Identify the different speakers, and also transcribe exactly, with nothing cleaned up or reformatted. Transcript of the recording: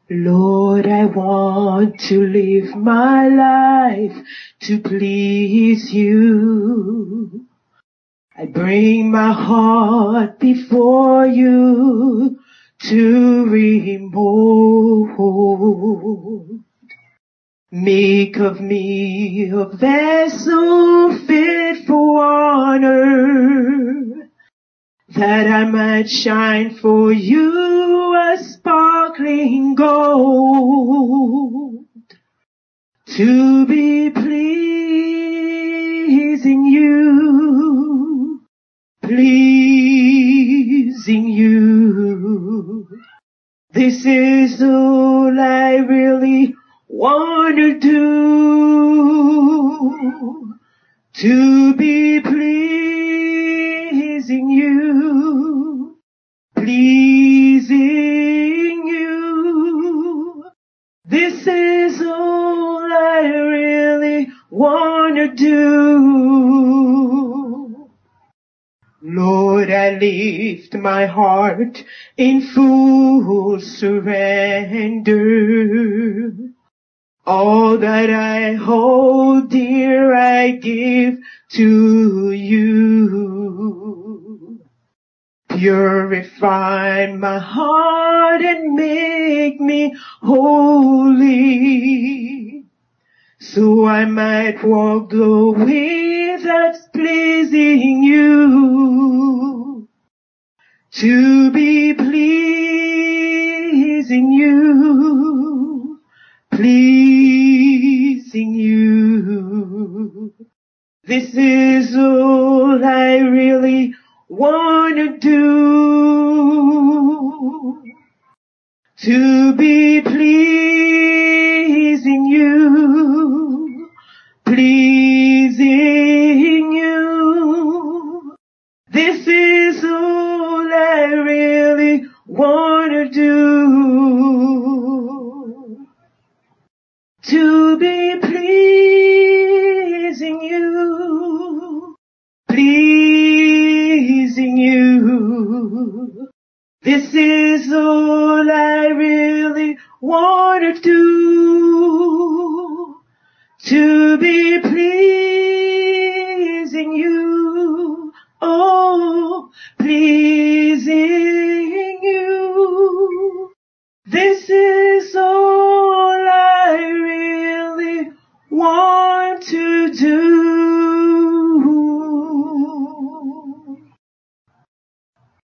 Speaker 1: Lord, I want to live my life to please you. I bring my heart before you to remove. Make of me a vessel fit for honor, that I might shine for you a sparkling gold, to be pleasing you, pleasing you. This is all I really want to do, to be pleasing you, pleasing you. This is all I really want to do. Lord, I lift my heart in full surrender. All that I hold dear I give to you. Purify my heart and make me holy, so I might walk the way that's pleasing you, to be pleasing you, pleasing you. This is all I really want to do, to be pleasing you, pleasing you. This is all I really want to do, to be pleasing you, pleasing you. This is all I really want to do, to be pleasing you, oh, pleasing